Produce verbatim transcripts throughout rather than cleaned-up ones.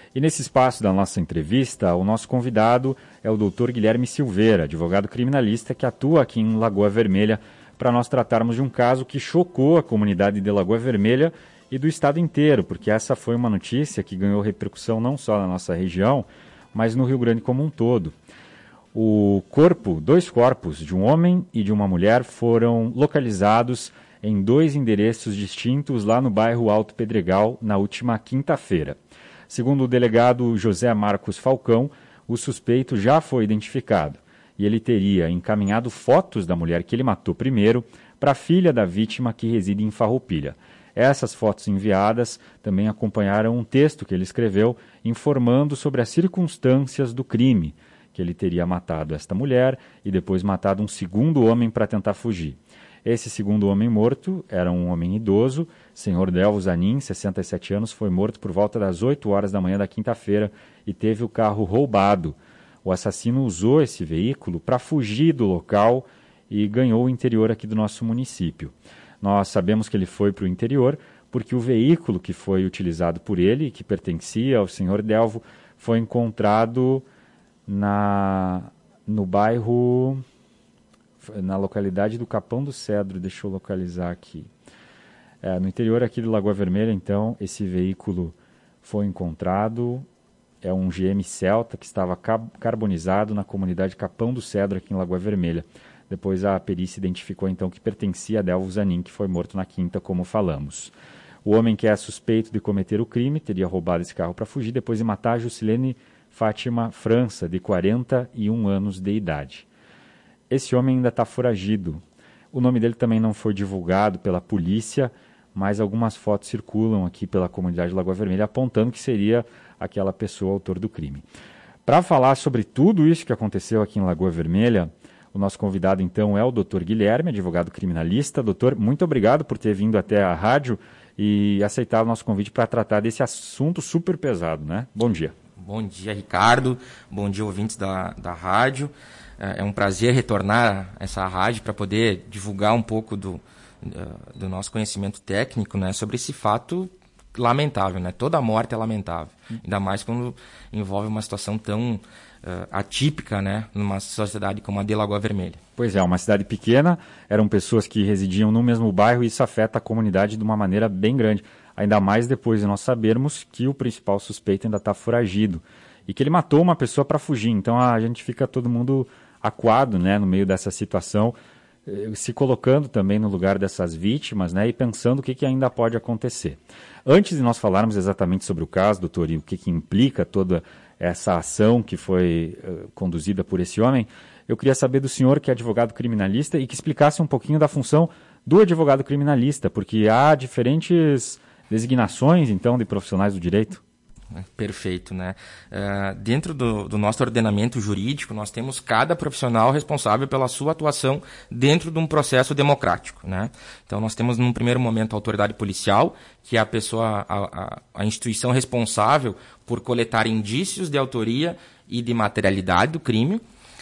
E nesse espaço da nossa entrevista, o nosso convidado é o doutor Guilherme Silveira, advogado criminalista que atua aqui em Lagoa Vermelha, para nós tratarmos de um caso que chocou a comunidade de Lagoa Vermelha e do estado inteiro, porque essa foi uma notícia que ganhou repercussão não só na nossa região, mas no Rio Grande como um todo. O corpo, dois corpos de um homem e de uma mulher foram localizados em dois endereços distintos lá no bairro Alto Pedregal na última quinta-feira. Segundo o delegado José Marcos Falcão, o suspeito já foi identificado e ele teria encaminhado fotos da mulher que ele matou primeiro para a filha da vítima que reside em Farroupilha. Essas fotos enviadas também acompanharam um texto que ele escreveu informando sobre as circunstâncias do crime, que ele teria matado esta mulher e depois matado um segundo homem para tentar fugir. Esse segundo homem morto era um homem idoso, senhor Delvo Zanin, sessenta e sete anos, foi morto por volta das oito horas da manhã da quinta-feira e teve o carro roubado. O assassino usou esse veículo para fugir do local e ganhou o interior aqui do nosso município. Nós sabemos que ele foi para o interior porque o veículo que foi utilizado por ele, que pertencia ao senhor Delvo, foi encontrado na, no bairro... na localidade do Capão do Cedro, deixa eu localizar aqui. É, no interior aqui de Lagoa Vermelha, então, esse veículo foi encontrado, é um G M Celta que estava carbonizado na comunidade Capão do Cedro, aqui em Lagoa Vermelha. Depois a perícia identificou, então, que pertencia a Delvo Zanin, que foi morto na quinta, como falamos. O homem que é suspeito de cometer o crime teria roubado esse carro para fugir, depois de matar a Juscelene Fátima França, de quarenta e um anos de idade. Esse homem ainda está foragido. O nome dele também não foi divulgado pela polícia, mas algumas fotos circulam aqui pela comunidade de Lagoa Vermelha apontando que seria aquela pessoa autor do crime. Para falar sobre tudo isso que aconteceu aqui em Lagoa Vermelha, o nosso convidado então é o doutor Guilherme, advogado criminalista. Doutor, muito obrigado por ter vindo até a rádio e aceitar o nosso convite para tratar desse assunto super pesado, né? Bom dia. Bom dia, Ricardo. Bom dia, ouvintes da, da rádio. É um prazer retornar a essa rádio para poder divulgar um pouco do, do nosso conhecimento técnico, né, sobre esse fato lamentável, né? Toda morte é lamentável, ainda mais quando envolve uma situação tão uh, atípica, né, numa sociedade como a de Lagoa Vermelha. Pois é, uma cidade pequena, eram pessoas que residiam no mesmo bairro e isso afeta a comunidade de uma maneira bem grande, ainda mais depois de nós sabermos que o principal suspeito ainda está foragido e que ele matou uma pessoa para fugir. Então a gente fica todo mundo acuado, né, no meio dessa situação, se colocando também no lugar dessas vítimas, né, e pensando o que, que ainda pode acontecer. Antes de nós falarmos exatamente sobre o caso, doutor, e o que, que implica toda essa ação que foi uh, conduzida por esse homem, eu queria saber do senhor, que é advogado criminalista, e que explicasse um pouquinho da função do advogado criminalista, porque há diferentes designações, então, de profissionais do direito. Perfeito, né? Uh, dentro do, do nosso ordenamento jurídico, nós temos cada profissional responsável pela sua atuação dentro de um processo democrático, né? Então, nós temos, num primeiro momento, a autoridade policial, que é a pessoa, a, a, a instituição responsável por coletar indícios de autoria e de materialidade do crime.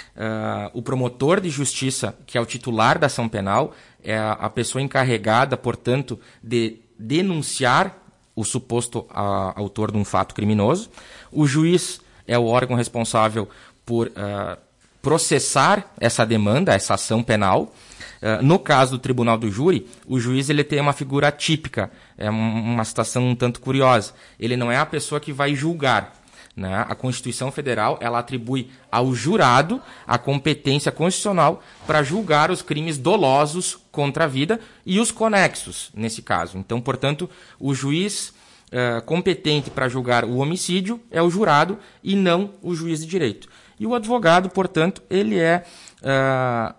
Uh, o promotor de justiça, que é o titular da ação penal, é a, a pessoa encarregada, portanto, de denunciar o suposto a, autor de um fato criminoso. O juiz é o órgão responsável por uh, processar essa demanda, essa ação penal. Uh, no caso do tribunal do júri, o juiz ele tem uma figura típica, é uma situação um tanto curiosa. Ele não é a pessoa que vai julgar, né? A Constituição Federal ela atribui ao jurado a competência constitucional para julgar os crimes dolosos contra a vida e os conexos, nesse caso. Então, portanto, o juiz uh, competente para julgar o homicídio é o jurado e não o juiz de direito. E o advogado, portanto, ele é uh,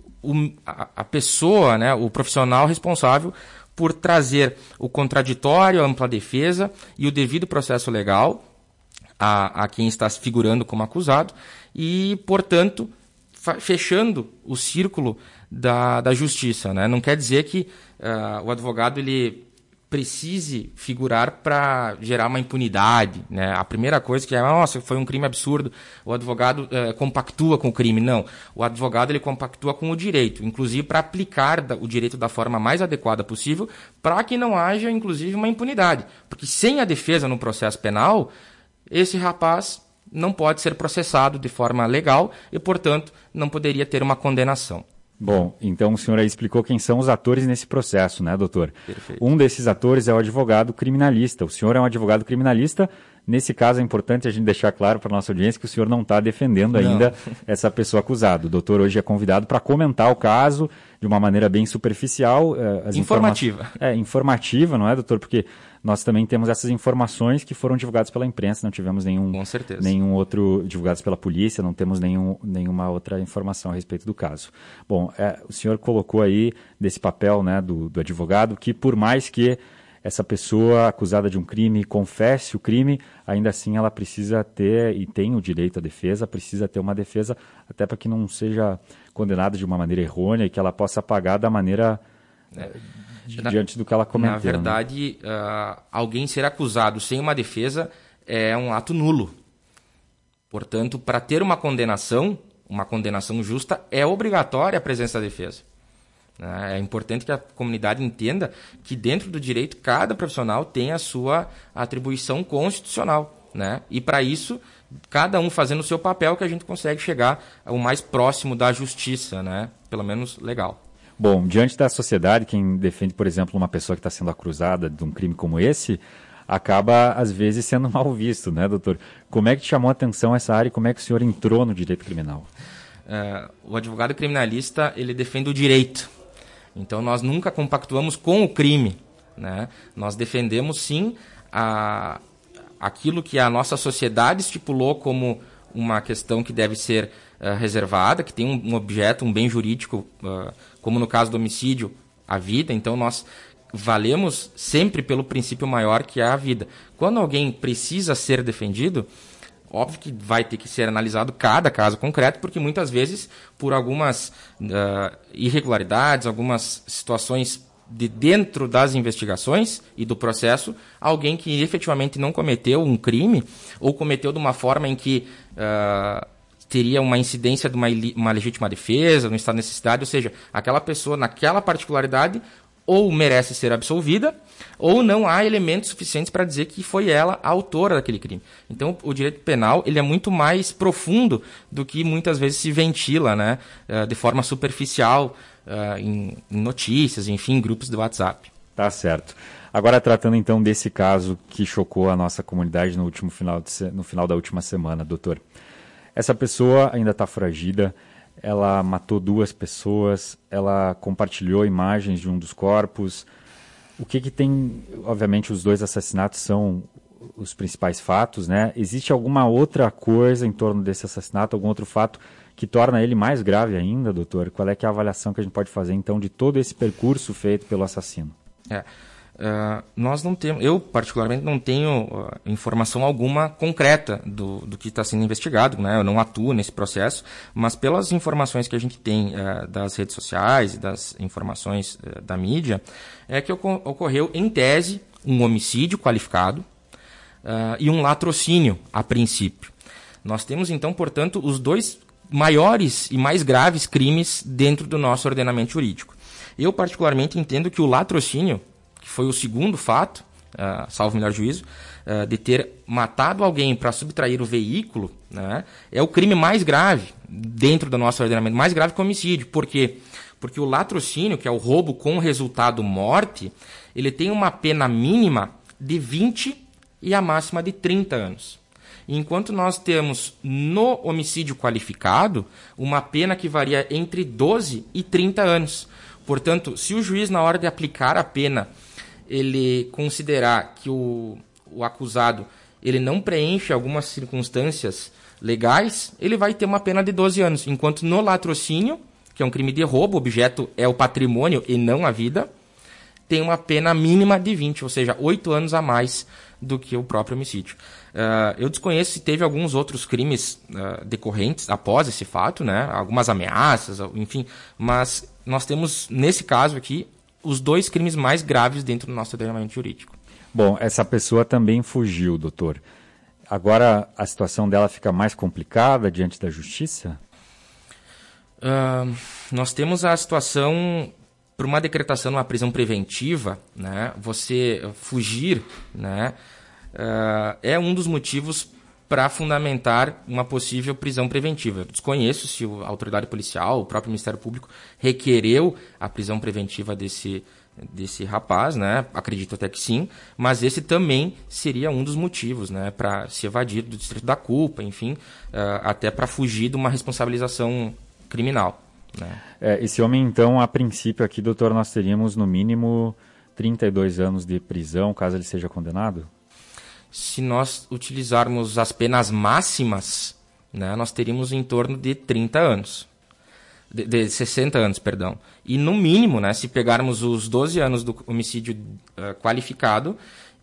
o, a, a pessoa, né, o profissional responsável por trazer o contraditório, a ampla defesa e o devido processo legal A, a quem está figurando como acusado e, portanto, fechando o círculo da, da justiça, né? Não quer dizer que uh, o advogado ele precise figurar para gerar uma impunidade, né? A primeira coisa que é, nossa, foi um crime absurdo, o advogado uh, compactua com o crime. Não, o advogado ele compactua com o direito, inclusive para aplicar da, o direito da forma mais adequada possível para que não haja, inclusive, uma impunidade. Porque sem a defesa no processo penal, esse rapaz não pode ser processado de forma legal e, portanto, não poderia ter uma condenação. Bom, então o senhor aí explicou quem são os atores nesse processo, né, doutor? Perfeito. Um desses atores é o advogado criminalista. O senhor é um advogado criminalista. Nesse caso, é importante a gente deixar claro para a nossa audiência que o senhor não está defendendo ainda não. essa pessoa acusada. O doutor hoje é convidado para comentar o caso de uma maneira bem superficial. As informativa. Informa... É, informativa, não é, doutor? Porque nós também temos essas informações que foram divulgadas pela imprensa, não tivemos nenhum, Com certeza. nenhum outro divulgados pela polícia, não temos nenhum, nenhuma outra informação a respeito do caso. Bom, é, o senhor colocou aí desse papel, né, do, do advogado que, por mais que essa pessoa acusada de um crime confesse o crime, ainda assim ela precisa ter, e tem o direito à defesa, precisa ter uma defesa até para que não seja condenada de uma maneira errônea e que ela possa pagar da maneira é, na, diante do que ela cometeu. Na verdade, né? uh, alguém ser acusado sem uma defesa é um ato nulo. Portanto, para ter uma condenação, uma condenação justa, é obrigatória a presença da defesa. É importante que a comunidade entenda que dentro do direito cada profissional tem a sua atribuição constitucional, né? E para isso, cada um fazendo o seu papel que a gente consegue chegar ao mais próximo da justiça, né? Pelo menos legal. Bom, diante da sociedade, quem defende, por exemplo, uma pessoa que está sendo acusada de um crime como esse, acaba, às vezes, sendo mal visto, né, doutor? Como é que te chamou a atenção essa área e como é que o senhor entrou no direito criminal? Uh, o advogado criminalista, ele defende o direito. Então, nós nunca compactuamos com o crime, né? Nós defendemos, sim, a, aquilo que a nossa sociedade estipulou como uma questão que deve ser uh, reservada, que tem um, um objeto, um bem jurídico, uh, como no caso do homicídio, a vida. Então, nós valemos sempre pelo princípio maior, que é a vida. Quando alguém precisa ser defendido, óbvio que vai ter que ser analisado cada caso concreto, porque muitas vezes, por algumas uh, irregularidades, algumas situações de dentro das investigações e do processo, alguém que efetivamente não cometeu um crime ou cometeu de uma forma em que uh, teria uma incidência de uma, uma legítima defesa, no estado de necessidade, ou seja, aquela pessoa naquela particularidade ou merece ser absolvida, ou não há elementos suficientes para dizer que foi ela a autora daquele crime. Então, o direito penal ele é muito mais profundo do que muitas vezes se ventila, né, de forma superficial, em notícias, enfim, em grupos de WhatsApp. Tá certo. Agora, tratando então desse caso que chocou a nossa comunidade no, último final, de, no final da última semana, doutor. Essa pessoa ainda está foragida. Ela matou duas pessoas, ela compartilhou imagens de um dos corpos. O que que tem... Obviamente, os dois assassinatos são os principais fatos, né? Existe alguma outra coisa em torno desse assassinato, algum outro fato que torna ele mais grave ainda, doutor? Qual é que é a avaliação que a gente pode fazer, então, de todo esse percurso feito pelo assassino? É... Uh, nós não temos, eu particularmente não tenho uh, informação alguma concreta do, do que está sendo investigado, né? Eu não atuo nesse processo, mas pelas informações que a gente tem uh, das redes sociais e das informações uh, da mídia, é que ocorreu em tese um homicídio qualificado uh, e um latrocínio a princípio. Nós temos então, portanto, os dois maiores e mais graves crimes dentro do nosso ordenamento jurídico. Eu particularmente entendo que o latrocínio, que foi o segundo fato, uh, salvo melhor juízo, uh, de ter matado alguém para subtrair o veículo, né, é o crime mais grave dentro do nosso ordenamento, mais grave que o homicídio. Por quê? Porque o latrocínio, que é o roubo com resultado morte, ele tem uma pena mínima de vinte e a máxima de trinta anos. Enquanto nós temos no homicídio qualificado uma pena que varia entre doze e trinta anos. Portanto, se o juiz, na hora de aplicar a pena, ele considerar que o, o acusado ele não preenche algumas circunstâncias legais, ele vai ter uma pena de doze anos. Enquanto no latrocínio, que é um crime de roubo, o objeto é o patrimônio e não a vida, tem uma pena mínima de vinte, ou seja, oito anos a mais do que o próprio homicídio. Uh, eu desconheço se teve alguns outros crimes uh, decorrentes após esse fato, né? Algumas ameaças, enfim, mas nós temos, nesse caso aqui, os dois crimes mais graves dentro do nosso ordenamento jurídico. Bom, essa pessoa também fugiu, doutor. Agora a situação dela fica mais complicada diante da justiça? Uh, nós temos a situação, por uma decretação de uma prisão preventiva, né, você fugir, né, uh, é um dos motivos para fundamentar uma possível prisão preventiva. Eu desconheço se a autoridade policial, o próprio Ministério Público, requereu a prisão preventiva desse, desse rapaz, né? Acredito até que sim, mas esse também seria um dos motivos, né? Para se evadir do distrito da culpa, enfim, uh, até para fugir de uma responsabilização criminal. Né? É, esse homem, então, a princípio aqui, doutor, nós teríamos no mínimo trinta e dois anos de prisão, caso ele seja condenado? Se nós utilizarmos as penas máximas, né, nós teríamos em torno de trinta anos. De, de sessenta anos, perdão. E no mínimo, né, se pegarmos os doze anos do homicídio uh, qualificado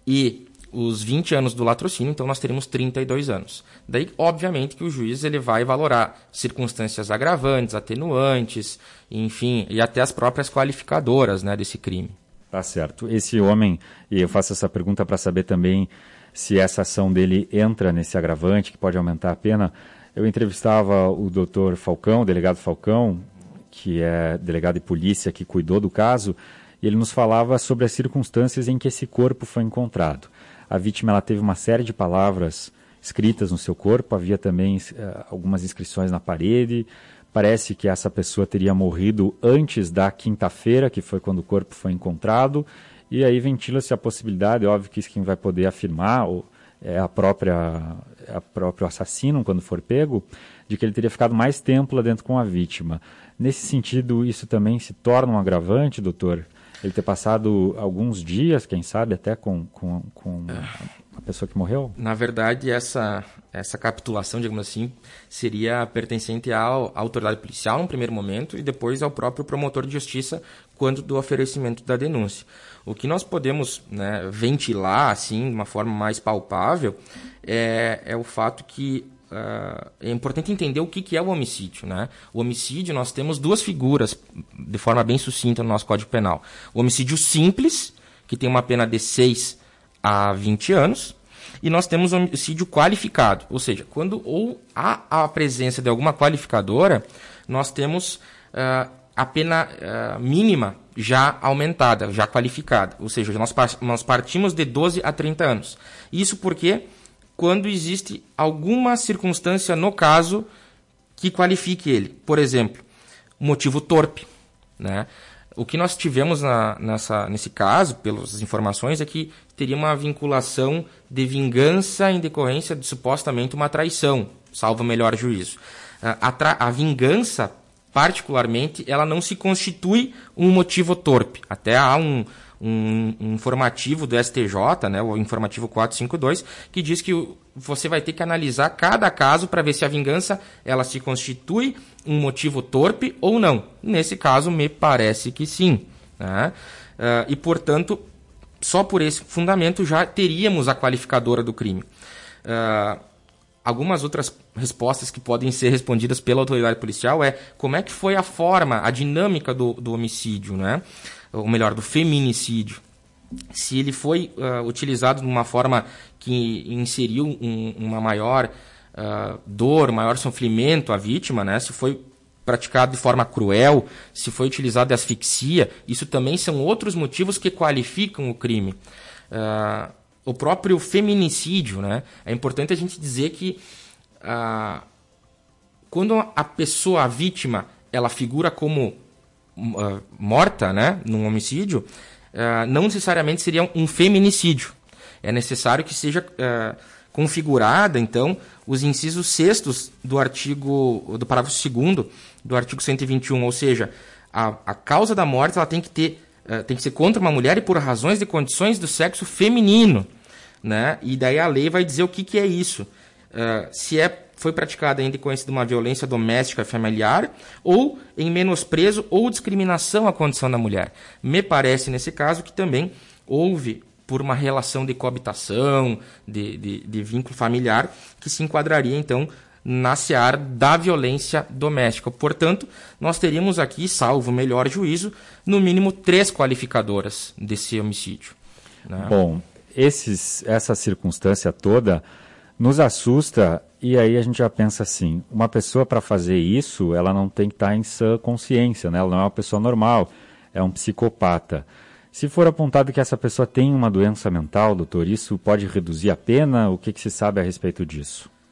e os vinte anos do latrocínio, então nós teríamos trinta e dois anos. Daí, obviamente, que o juiz ele vai valorar circunstâncias agravantes, atenuantes, enfim, e até as próprias qualificadoras, né, desse crime. Tá certo. Esse homem, e eu faço essa pergunta para saber também se essa ação dele entra nesse agravante que pode aumentar a pena. Eu entrevistava o doutor Falcão, o delegado Falcão, que é delegado de polícia que cuidou do caso, e ele nos falava sobre as circunstâncias em que esse corpo foi encontrado. A vítima ela teve uma série de palavras escritas no seu corpo, havia também uh, algumas inscrições na parede. Parece que essa pessoa teria morrido antes da quinta-feira, que foi quando o corpo foi encontrado, e aí ventila-se a possibilidade, óbvio que isso quem vai poder afirmar ou é a própria, é a próprio assassino, quando for pego, de que ele teria ficado mais tempo lá dentro com a vítima. Nesse sentido, isso também se torna um agravante, doutor? Ele ter passado alguns dias, quem sabe, até com, com, com a pessoa que morreu? Na verdade, essa, essa capitulação, digamos assim, seria pertencente à autoridade policial num primeiro momento e depois ao próprio promotor de justiça quando do oferecimento da denúncia. O que nós podemos, né, ventilar assim, de uma forma mais palpável é, é o fato que Uh, é importante entender o que, que é o homicídio. Né? O homicídio, nós temos duas figuras, de forma bem sucinta no nosso Código Penal. O homicídio simples, que tem uma pena de seis a vinte anos, e nós temos o homicídio qualificado. Ou seja, quando ou há a presença de alguma qualificadora, nós temos uh, a pena uh, mínima já aumentada, já qualificada. Ou seja, nós, nós partimos de doze a trinta anos. Isso porque quando existe alguma circunstância no caso que qualifique ele. Por exemplo, motivo torpe. Né? O que nós tivemos na, nessa, nesse caso, pelas informações, é que teria uma vinculação de vingança em decorrência de supostamente uma traição, salvo o melhor juízo. A, tra- a vingança, particularmente, ela não se constitui um motivo torpe. Até há um... Um, um informativo do S T J, né, o informativo quatrocentos e cinquenta e dois, que diz que você vai ter que analisar cada caso para ver se a vingança ela se constitui um motivo torpe ou não. Nesse caso, me parece que sim. Né? Uh, e, portanto, só por esse fundamento já teríamos a qualificadora do crime. Uh, algumas outras respostas que podem ser respondidas pela autoridade policial é como é que foi a forma, a dinâmica do, do homicídio, né? Ou melhor, do feminicídio. Se ele foi uh, utilizado de uma forma que inseriu um, uma maior uh, dor, maior sofrimento à vítima, né? Se foi praticado de forma cruel, se foi utilizado de asfixia, isso também são outros motivos que qualificam o crime. Uh, o próprio feminicídio, né? É importante a gente dizer que uh, quando a pessoa, a vítima, ela figura como Uh, morta, né, num homicídio, uh, não necessariamente seria um feminicídio. É necessário que seja uh, configurada, então, os incisos sextos do artigo, do parágrafo segundo do artigo cento e vinte e um, ou seja, a, a causa da morte ela tem que ter, uh, tem que ser contra uma mulher e por razões de condições do sexo feminino, né? E daí a lei vai dizer o que, que é isso. Uh, se é foi praticada em decorrência de uma violência doméstica familiar ou em menosprezo ou discriminação à condição da mulher. Me parece, nesse caso, que também houve, por uma relação de coabitação, de, de, de vínculo familiar, que se enquadraria, então, na seara da violência doméstica. Portanto, nós teríamos aqui, salvo o melhor juízo, no mínimo três qualificadoras desse homicídio. Né? Bom, esses, essa circunstância toda nos assusta, e aí a gente já pensa assim, uma pessoa para fazer isso, ela não tem que estar em sã consciência, né? Ela não é uma pessoa normal, é um psicopata. Se for apontado que essa pessoa tem uma doença mental, doutor, isso pode reduzir a pena? O que, que se sabe a respeito disso?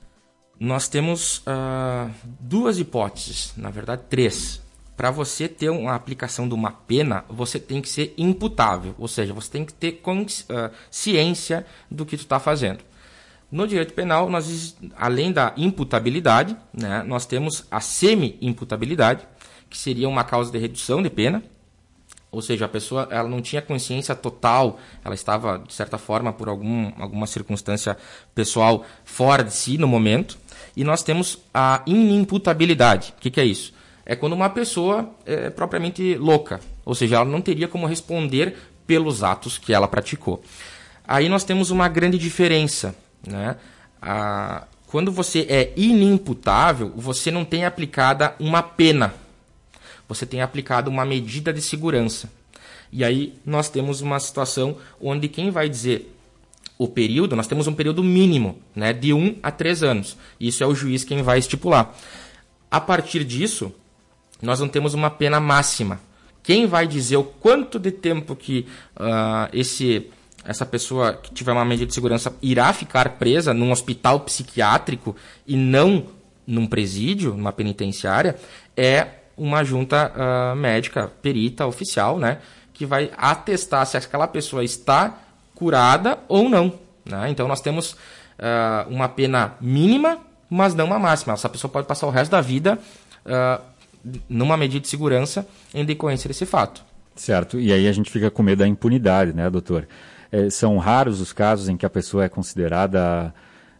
Nós temos uh, duas hipóteses, na verdade três. Para você ter uma aplicação de uma pena, você tem que ser imputável, ou seja, você tem que ter uh, ciência do que tu está fazendo. No direito penal, nós, além da imputabilidade, né, nós temos a semi-imputabilidade, que seria uma causa de redução de pena, ou seja, a pessoa ela não tinha consciência total, ela estava, de certa forma, por algum, alguma circunstância pessoal fora de si no momento. E nós temos a inimputabilidade. O que, que é isso? É quando uma pessoa é propriamente louca, ou seja, ela não teria como responder pelos atos que ela praticou. Aí nós temos uma grande diferença, né? Ah, quando você é inimputável, você não tem aplicada uma pena, você tem aplicado uma medida de segurança. E aí nós temos uma situação onde quem vai dizer o período, nós temos um período mínimo, né, de um a três anos. Isso é o juiz quem vai estipular. A partir disso, nós não temos uma pena máxima. Quem vai dizer o quanto de tempo que uh, esse, essa pessoa que tiver uma medida de segurança irá ficar presa num hospital psiquiátrico e não num presídio, numa penitenciária, é uma junta uh, médica, perita, oficial, né, que vai atestar se aquela pessoa está curada ou não, né? Então nós temos uh, uma pena mínima, mas não uma máxima. Essa pessoa pode passar o resto da vida uh, numa medida de segurança em decorrência desse fato. Certo, e aí a gente fica com medo da impunidade, né, doutor? É, são raros os casos em que a pessoa é considerada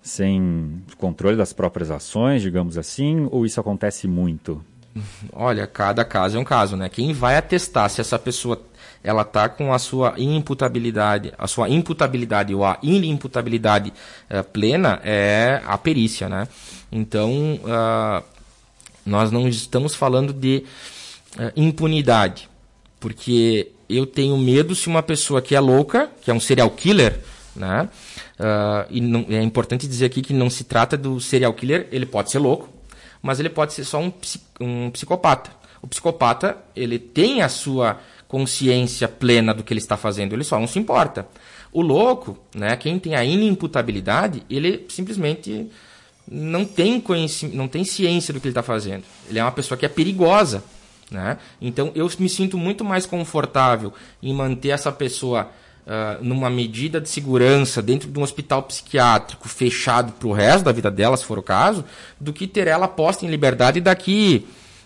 sem controle das próprias ações, digamos assim, ou isso acontece muito? Olha, cada caso é um caso, né? Quem vai atestar se essa pessoa ela está com a sua imputabilidade, a sua imputabilidade ou a inimputabilidade uh, plena é a perícia, né? Então, uh, nós não estamos falando de uh, impunidade, porque eu tenho medo se uma pessoa que é louca, que é um serial killer, né? Uh, e não, é importante dizer aqui que não se trata do serial killer, ele pode ser louco, mas ele pode ser só um, um psicopata. O psicopata, ele tem a sua consciência plena do que ele está fazendo, ele só não se importa. O louco, né, quem tem a inimputabilidade, ele simplesmente não tem, não tem ciência do que ele está fazendo. Ele é uma pessoa que é perigosa, né? Então eu me sinto muito mais confortável em manter essa pessoa uh, numa medida de segurança dentro de um hospital psiquiátrico fechado para o resto da vida dela, se for o caso, do que ter ela posta em liberdade daqui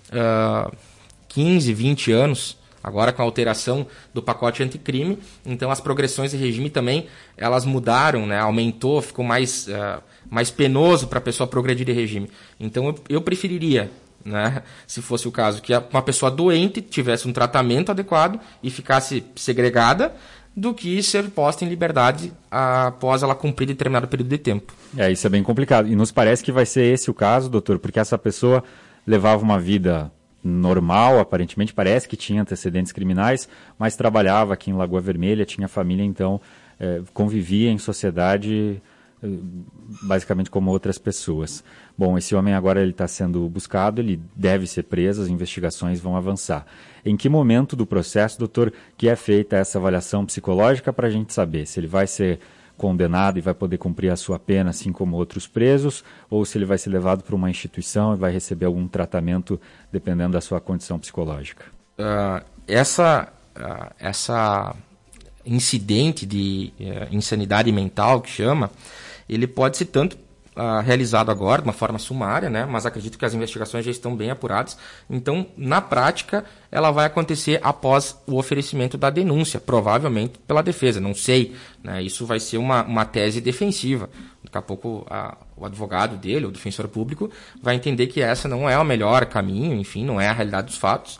uh, quinze, vinte anos. Agora com a alteração do pacote anticrime, então as progressões de regime também, elas mudaram, né? Aumentou, ficou mais, uh, mais penoso para a pessoa progredir de regime. Então eu, eu preferiria, né, se fosse o caso, que uma pessoa doente tivesse um tratamento adequado e ficasse segregada, do que ser posta em liberdade após ela cumprir determinado período de tempo. É, isso é bem complicado. E nos parece que vai ser esse o caso, doutor, porque essa pessoa levava uma vida normal, aparentemente, parece que tinha antecedentes criminais, mas trabalhava aqui em Lagoa Vermelha, tinha família, então é, convivia em sociedade é, basicamente como outras pessoas. Bom, esse homem agora ele está sendo buscado, ele deve ser preso, as investigações vão avançar. Em que momento do processo, doutor, que é feita essa avaliação psicológica para a gente saber se ele vai ser condenado e vai poder cumprir a sua pena, assim como outros presos, ou se ele vai ser levado para uma instituição e vai receber algum tratamento dependendo da sua condição psicológica? Uh, essa, uh, essa incidente de uh, insanidade mental, que chama, ele pode ser tanto uh, realizado agora, de uma forma sumária, né? Mas acredito que as investigações já estão bem apuradas. Então, na prática, ela vai acontecer após o oferecimento da denúncia, provavelmente pela defesa, não sei, né? Isso vai ser uma, uma tese defensiva. Daqui a pouco a, o advogado dele, o defensor público, vai entender que essa não é o melhor caminho, enfim, não é a realidade dos fatos,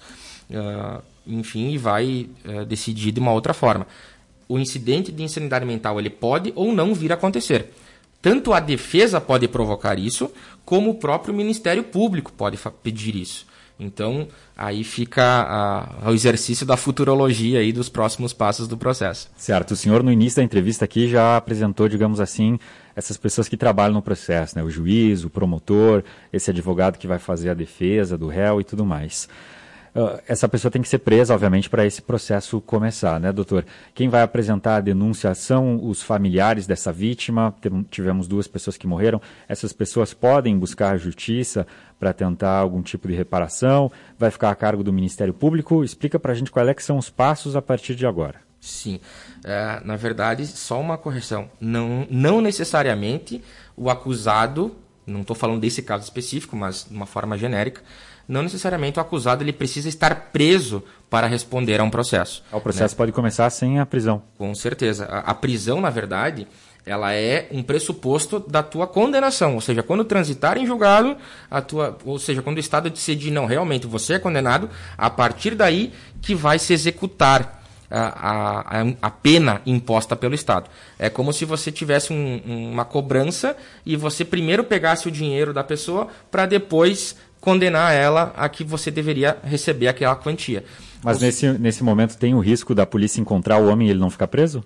uh, enfim, e vai uh, decidir de uma outra forma. O incidente de insanidade mental, ele pode ou não vir a acontecer. Tanto a defesa pode provocar isso, como o próprio Ministério Público pode pedir isso. Então, aí fica a, o exercício da futurologia aí dos próximos passos do processo. Certo. O senhor, no início da entrevista aqui, já apresentou, digamos assim, essas pessoas que trabalham no processo, né? O juiz, o promotor, esse advogado que vai fazer a defesa do réu e tudo mais. essa pessoa tem que ser presa, obviamente, para esse processo começar, né, doutor? Quem vai apresentar a denúncia são os familiares dessa vítima. Tivemos duas pessoas que morreram. Essas pessoas podem buscar a justiça para tentar algum tipo de reparação? Vai ficar a cargo do Ministério Público? Explica para a gente quais é que são os passos a partir de agora. Sim, é, na verdade, só uma correção. Não, não necessariamente o acusado, não estou falando desse caso específico, mas de uma forma genérica, não necessariamente o acusado ele precisa estar preso para responder a um processo. O processo, né, pode começar sem a prisão. Com certeza. A, a prisão, na verdade, ela é um pressuposto da tua condenação. Ou seja, quando transitar em julgado, a tua, ou seja, quando o Estado decidir, não, realmente você é condenado, a partir daí que vai se executar A, a, a pena imposta pelo Estado. É como se você tivesse um, uma cobrança e você primeiro pegasse o dinheiro da pessoa para depois condenar ela a que você deveria receber aquela quantia. Mas Ou nesse, nesse momento tem o risco da polícia encontrar o homem e ele não ficar preso?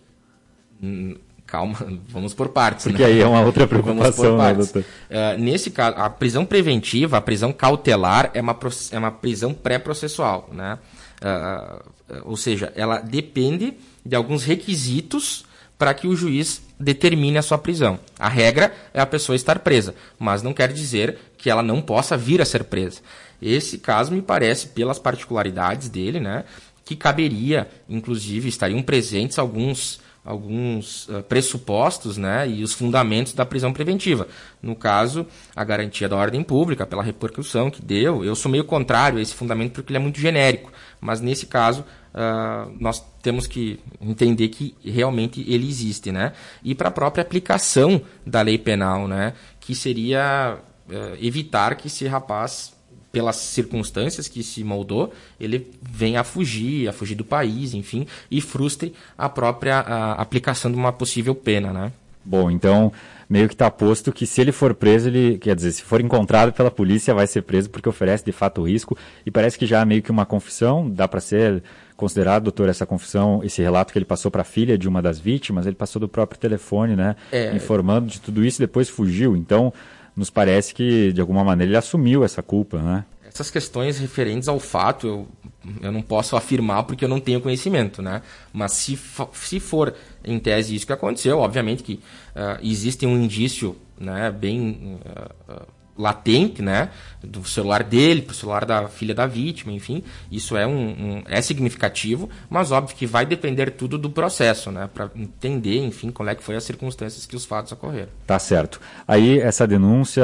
Calma, vamos por partes. Porque né? aí é uma outra preocupação, né, doutor? Uh, nesse caso, a prisão preventiva, a prisão cautelar é uma, é uma prisão pré-processual, né? Uh, uh, ou seja, ela depende de alguns requisitos para que o juiz determine a sua prisão. A regra é a pessoa estar presa, mas não quer dizer que ela não possa vir a ser presa. Esse caso me parece, pelas particularidades dele, né, que caberia, inclusive, estariam presentes alguns, alguns uh, pressupostos, né, e os fundamentos da prisão preventiva. No caso, a garantia da ordem pública, pela repercussão que deu. Eu sou meio contrário a esse fundamento porque ele é muito genérico, mas nesse caso uh, nós temos que entender que realmente ele existe, né? E para a própria aplicação da lei penal, né, que seria uh, evitar que esse rapaz, pelas circunstâncias que se moldou, ele venha a fugir, a fugir do país, enfim, e frustre a própria a, aplicação de uma possível pena, né? Bom, então, meio que está posto que se ele for preso, ele, quer dizer, se for encontrado pela polícia, vai ser preso porque oferece de fato risco, e parece que já há meio que uma confissão, dá para ser considerado, doutor, essa confissão, esse relato que ele passou para a filha de uma das vítimas, ele passou do próprio telefone, né, é... informando de tudo isso e depois fugiu, então nos parece que, de alguma maneira, ele assumiu essa culpa, né? Essas questões referentes ao fato, eu, eu não posso afirmar porque eu não tenho conhecimento, né? Mas se, se for em tese isso que aconteceu, obviamente que uh, existe um indício, né, bem uh, uh, latente, né, do celular dele para o celular da filha da vítima, enfim, isso é, um, um, é significativo, mas óbvio que vai depender tudo do processo, né, para entender, enfim, qual é que foi as circunstâncias que os fatos ocorreram. Tá certo. Aí essa denúncia,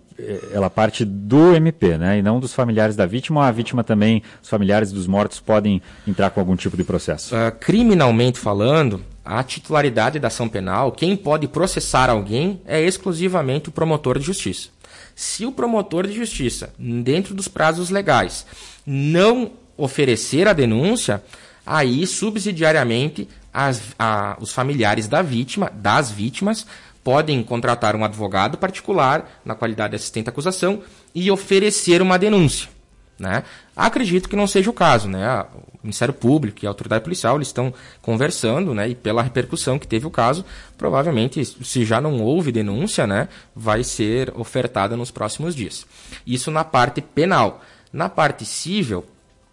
ela parte do M P, né, e não dos familiares da vítima, ou a vítima também, os familiares dos mortos podem entrar com algum tipo de processo? Uh, criminalmente falando, a titularidade da ação penal, quem pode processar alguém é exclusivamente o promotor de justiça. Se o promotor de justiça, dentro dos prazos legais, não oferecer a denúncia, aí subsidiariamente as, a, os familiares da vítima, das vítimas, podem contratar um advogado particular na qualidade de assistente à acusação e oferecer uma denúncia, né? Acredito que não seja o caso, né? O Ministério Público e a autoridade policial eles estão conversando, né? E pela repercussão que teve o caso, provavelmente, se já não houve denúncia, né, vai ser ofertada nos próximos dias. Isso na parte penal. Na parte civil,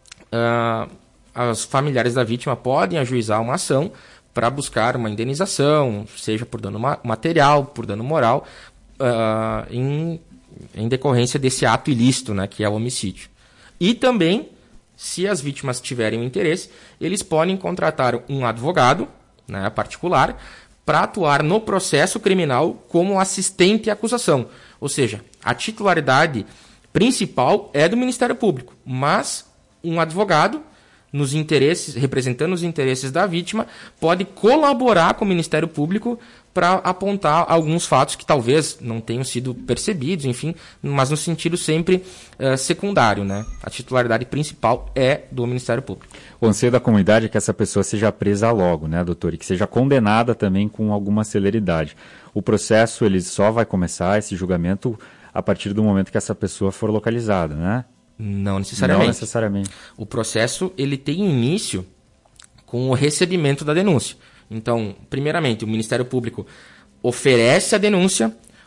uh, os familiares da vítima podem ajuizar uma ação para buscar uma indenização, seja por dano material, por dano moral, uh, em, em decorrência desse ato ilícito, né, que é o homicídio. E também, se as vítimas tiverem um interesse, eles podem contratar um advogado, né, particular para atuar no processo criminal como assistente à acusação. Ou seja, a titularidade principal é do Ministério Público, mas um advogado, nos interesses, representando os interesses da vítima, pode colaborar com o Ministério Público para apontar alguns fatos que talvez não tenham sido percebidos, enfim, mas no sentido sempre uh, secundário, né? A titularidade principal é do Ministério Público. O anseio da comunidade é que essa pessoa seja presa logo, né, doutor? E que seja condenada também com alguma celeridade. O processo, ele só vai começar, esse julgamento, a partir do momento que essa pessoa for localizada, né? Não necessariamente. Não necessariamente. O processo, ele tem início com o recebimento da denúncia. Então, primeiramente, o Ministério Público oferece a denúncia,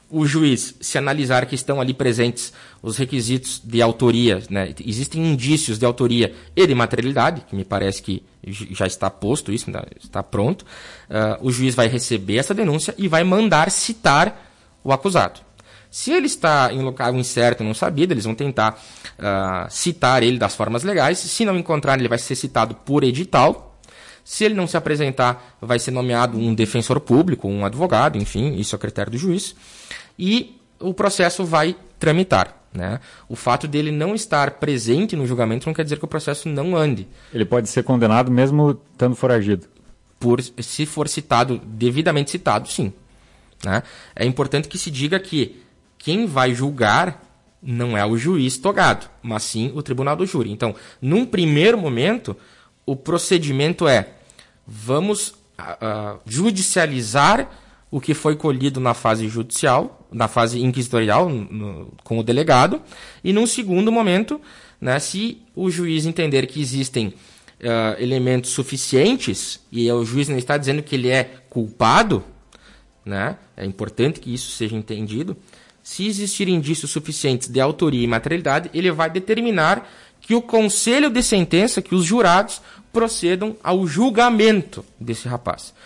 o juiz, se analisar que estão ali presentes os requisitos de autoria, né, existem indícios de autoria e de materialidade, que me parece que já está posto isso, está pronto, uh, o juiz vai receber essa denúncia e vai mandar citar o acusado. Se ele está em local incerto e não sabido, eles vão tentar uh, citar ele das formas legais. Se não encontrar, ele vai ser citado por edital. Se ele não se apresentar, vai ser nomeado um defensor público, um advogado, enfim, isso é critério do juiz. E o processo vai tramitar, né? O fato dele não estar presente no julgamento não quer dizer que o processo não ande. Ele pode ser condenado mesmo estando foragido? Por, se for citado, devidamente citado, sim. Né? É importante que se diga que quem vai julgar não é o juiz togado, mas sim o tribunal do júri. Então, num primeiro momento, o procedimento é: vamos uh, judicializar o que foi colhido na fase judicial, na fase inquisitorial, no, com o delegado, e num segundo momento, né, se o juiz entender que existem uh, elementos suficientes, e o juiz não está dizendo que ele é culpado, né, é importante que isso seja entendido, se existirem indícios suficientes de autoria e materialidade, ele vai determinar que o conselho de sentença, que os jurados procedam ao julgamento desse rapaz.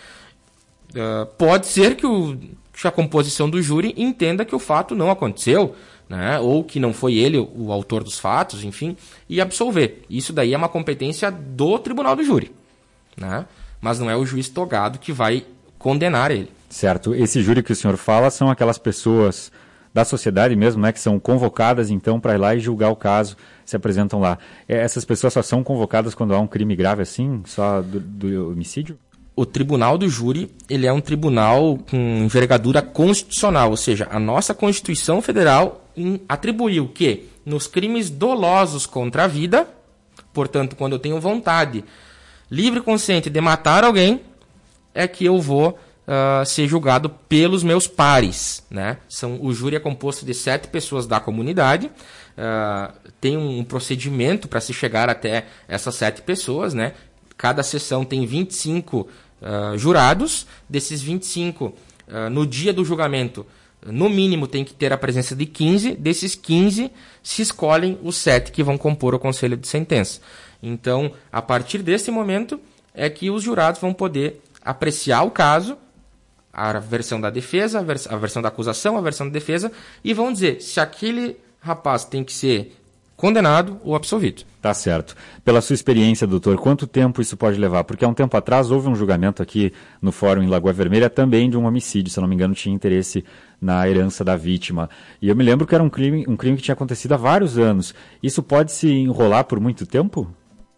Uh, pode ser que, o, que a composição do júri entenda que o fato não aconteceu, né, ou que não foi ele o, o autor dos fatos, enfim, e absolver. Isso daí é uma competência do tribunal do júri, né, mas não é o juiz togado que vai condenar ele. Certo. Esse júri que o senhor fala são aquelas pessoas da sociedade mesmo, né, que são convocadas então para ir lá e julgar o caso, se apresentam lá. Essas pessoas só são convocadas quando há um crime grave assim, só do, do homicídio? O tribunal do júri, ele é um tribunal com envergadura constitucional, ou seja, a nossa Constituição Federal atribuiu que nos crimes dolosos contra a vida, portanto, quando eu tenho vontade livre e consciente de matar alguém, é que eu vou Uh, ser julgado pelos meus pares, né? São, o júri é composto de sete pessoas da comunidade, uh, tem um procedimento para se chegar até essas sete pessoas, né? Cada sessão tem vinte e cinco uh, jurados, desses vinte e cinco, uh, no dia do julgamento, no mínimo tem que ter a presença de quinze, desses quinze se escolhem os sete que vão compor o conselho de sentença. Então, a partir desse momento, é que os jurados vão poder apreciar o caso, a versão da defesa, a, vers a versão da acusação, a versão da defesa, e vão dizer se aquele rapaz tem que ser condenado ou absolvido. Tá certo. Pela sua experiência, doutor, quanto tempo isso pode levar? Porque há um tempo atrás houve um julgamento aqui no fórum em Lagoa Vermelha também de um homicídio, se eu não me engano tinha interesse na herança da vítima. E eu me lembro que era um crime, um crime que tinha acontecido há vários anos. Isso pode se enrolar por muito tempo?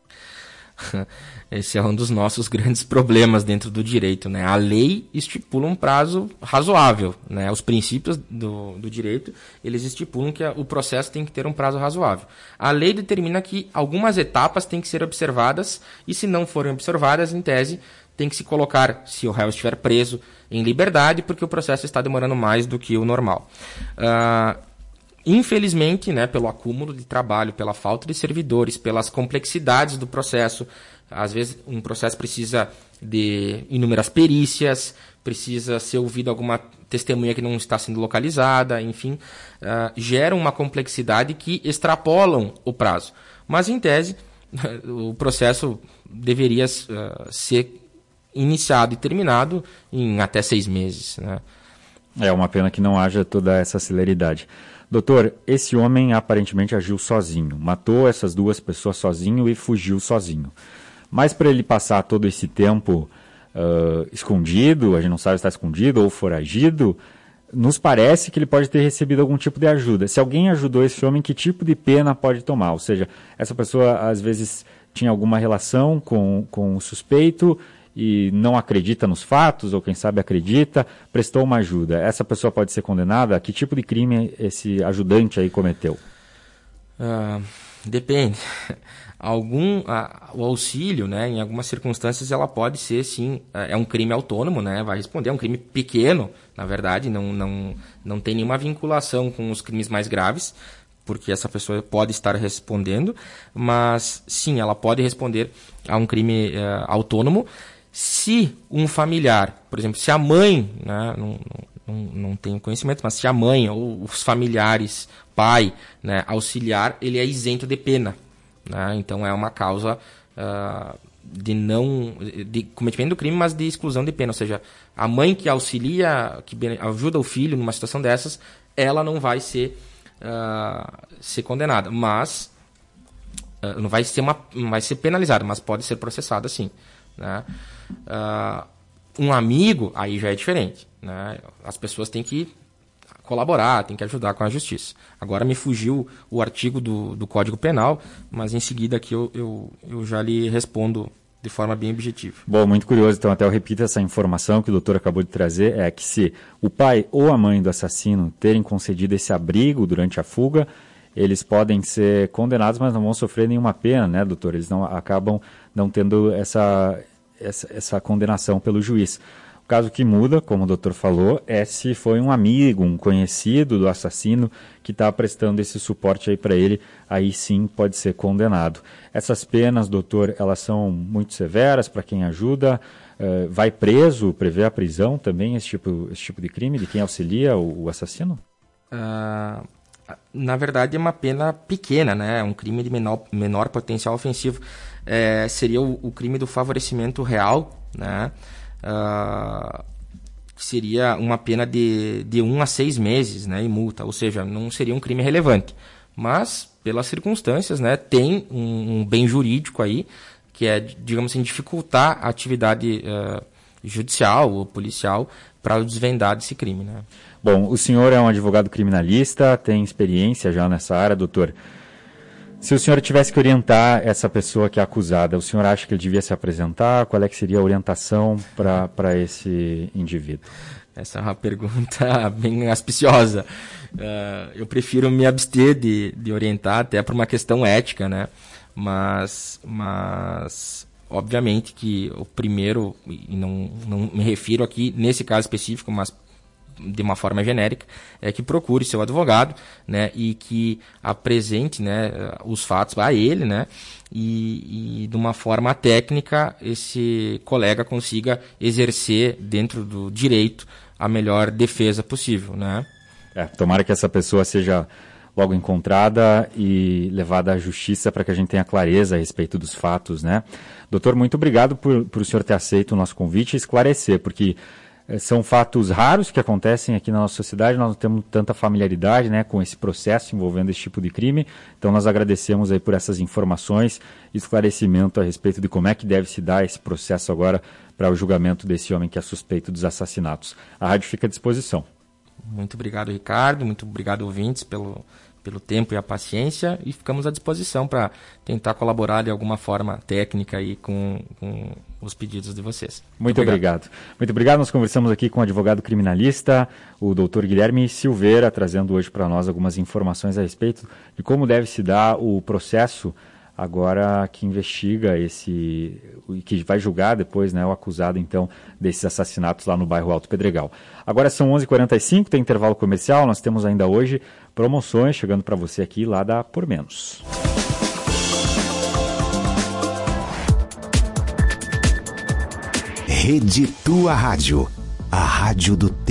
Esse é um dos nossos grandes problemas dentro do direito, né? A lei estipula um prazo razoável, né? Os princípios do, do direito, eles estipulam que a, o processo tem que ter um prazo razoável. A lei determina que algumas etapas têm que ser observadas e, se não forem observadas, em tese, tem que se colocar, se o réu estiver preso, em liberdade, porque o processo está demorando mais do que o normal. Uh, infelizmente, né, pelo acúmulo de trabalho, pela falta de servidores, pelas complexidades do processo, às vezes um processo precisa de inúmeras perícias, precisa ser ouvido alguma testemunha que não está sendo localizada, enfim, uh, geram uma complexidade que extrapolam o prazo. Mas, em tese, o processo deveria uh, ser iniciado e terminado em até seis meses. Né? É uma pena que não haja toda essa celeridade. Doutor, esse homem aparentemente agiu sozinho, matou essas duas pessoas sozinho e fugiu sozinho. Mas para ele passar todo esse tempo uh, escondido, a gente não sabe se está escondido ou foragido, nos parece que ele pode ter recebido algum tipo de ajuda. Se alguém ajudou esse homem, que tipo de pena pode tomar? Ou seja, essa pessoa às vezes tinha alguma relação com, com o suspeito e não acredita nos fatos, ou quem sabe acredita, prestou uma ajuda. Essa pessoa pode ser condenada? Que tipo de crime esse ajudante aí cometeu? Uh, depende. Algum, a, o auxílio, né, em algumas circunstâncias, ela pode ser, sim, é um crime autônomo, né, vai responder, é um crime pequeno, na verdade, não, não, não tem nenhuma vinculação com os crimes mais graves, porque essa pessoa pode estar respondendo, mas, sim, ela pode responder a um crime é, autônomo. Se um familiar, por exemplo, se a mãe, né, num, não, não tenho conhecimento, mas se a mãe ou os familiares, pai, né, auxiliar, ele é isento de pena, né? Então é uma causa uh, de não de cometimento do crime, mas de exclusão de pena, ou seja, a mãe que auxilia, que ajuda o filho numa situação dessas, ela não vai ser, uh, ser condenada, mas uh, não vai ser, uma, não vai ser penalizada, mas pode ser processada sim, né? Uh, um amigo, aí já é diferente, né? As pessoas têm que colaborar, têm que ajudar com a justiça. Agora me fugiu o artigo do, do Código Penal, mas em seguida aqui eu, eu, eu já lhe respondo de forma bem objetiva. Bom, muito curioso, então até eu repito essa informação que o doutor acabou de trazer, é que se o pai ou a mãe do assassino terem concedido esse abrigo durante a fuga, eles podem ser condenados, mas não vão sofrer nenhuma pena, né, doutor? Eles não acabam não tendo essa, essa, essa condenação pelo juiz. O caso que muda, como o doutor falou, é se foi um amigo, um conhecido do assassino que está prestando esse suporte aí para ele, aí sim pode ser condenado. Essas penas, doutor, elas são muito severas para quem ajuda, uh, vai preso, prevê a prisão também, esse tipo, esse tipo de crime, de quem auxilia o, o assassino? Uh, na verdade é uma pena pequena, né? É um crime de menor, menor potencial ofensivo. É, seria o, o crime do favorecimento real, né? Uh, seria uma pena de, de um a seis meses, né, e multa, ou seja, não seria um crime relevante, mas pelas circunstâncias, né, tem um, um bem jurídico aí, que é, digamos assim, dificultar a atividade uh, judicial ou policial para o desvendar desse crime, né. Bom, o senhor é um advogado criminalista, tem experiência já nessa área, doutor. Se o senhor tivesse que orientar essa pessoa que é acusada, o senhor acha que ele devia se apresentar? Qual é que seria a orientação para esse indivíduo? Essa é uma pergunta bem auspiciosa. Uh, eu prefiro me abster de, de orientar, até por uma questão ética, né? Mas, mas obviamente que o primeiro, e não, não me refiro aqui nesse caso específico, mas de uma forma genérica, é que procure seu advogado, né, e que apresente, né, os fatos a ele, né, e, e de uma forma técnica esse colega consiga exercer dentro do direito a melhor defesa possível, né. É, tomara que essa pessoa seja logo encontrada e levada à justiça para que a gente tenha clareza a respeito dos fatos, né. Doutor, muito obrigado por, por o senhor ter aceito o nosso convite e esclarecer, porque são fatos raros que acontecem aqui na nossa sociedade, nós não temos tanta familiaridade, né, com esse processo envolvendo esse tipo de crime, então nós agradecemos aí por essas informações e esclarecimento a respeito de como é que deve se dar esse processo agora para o julgamento desse homem que é suspeito dos assassinatos. A rádio fica à disposição. Muito obrigado, Ricardo, muito obrigado, ouvintes, pelo, pelo tempo e a paciência, e ficamos à disposição para tentar colaborar de alguma forma técnica aí com, com os pedidos de vocês. Muito, Muito obrigado. obrigado. Muito obrigado. Nós conversamos aqui com o advogado criminalista, o doutor Guilherme Silveira, trazendo hoje para nós algumas informações a respeito de como deve se dar o processo agora que investiga esse, que vai julgar depois, né, o acusado então desses assassinatos lá no bairro Alto Pedregal. Agora são onze e quarenta e cinco, tem intervalo comercial, nós temos ainda hoje promoções chegando para você aqui lá da Por Menos. Rede Tua Rádio, a rádio do